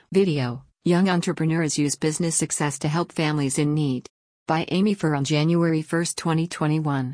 Video: Young entrepreneurs use business success to help families in need. By Amy Fur on January 1, 2021.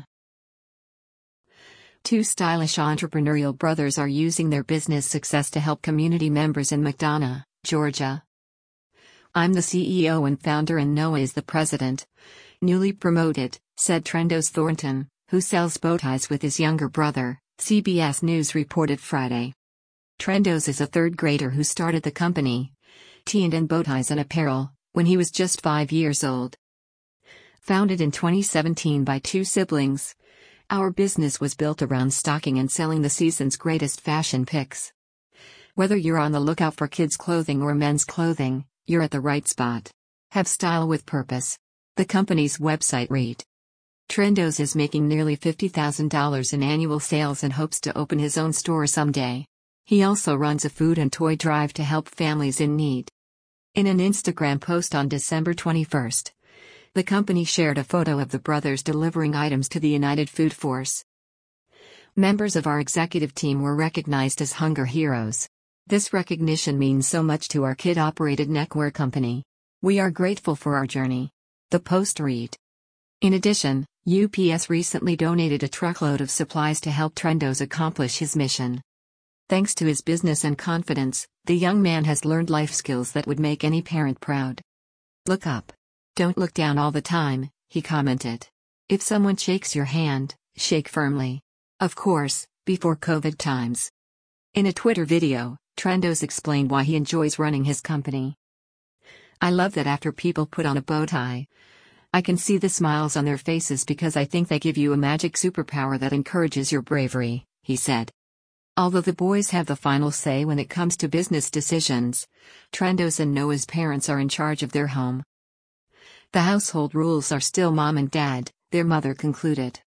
Two stylish entrepreneurial brothers are using their business success to help community members in McDonough, Georgia. "I'm the CEO and founder and Noah is the president." Newly promoted, said Trendos Thornton, who sells bow ties with his younger brother, CBS News reported Friday. Trendos is a third grader who started the company, T&N Bow Ties and Apparel, when he was just 5 years old. Founded in 2017 by two siblings, our business was built around stocking and selling the season's greatest fashion picks. Whether you're on the lookout for kids' clothing or men's clothing, you're at the right spot. Have style with purpose. The company's website read. Trendos is making nearly $50,000 in annual sales and hopes to open his own store someday. He also runs a food and toy drive to help families in need. In an Instagram post on December 21, the company shared a photo of the brothers delivering items to the United Food Force. Members of our executive team were recognized as Hunger Heroes. This recognition means so much to our kid-operated neckwear company. We are grateful for our journey. The post read. In addition, UPS recently donated a truckload of supplies to help Trendos accomplish his mission. Thanks to his business and confidence, the young man has learned life skills that would make any parent proud. "Look up. Don't look down all the time," he commented. "If someone shakes your hand, shake firmly. Of course, before COVID times." In a Twitter video, Trendos explained why he enjoys running his company. "I love that after people put on a bow tie, I can see the smiles on their faces because I think they give you a magic superpower that encourages your bravery," he said. Although the boys have the final say when it comes to business decisions, Trendos and Noah's parents are in charge of their home. "The household rules are still mom and dad," their mother concluded.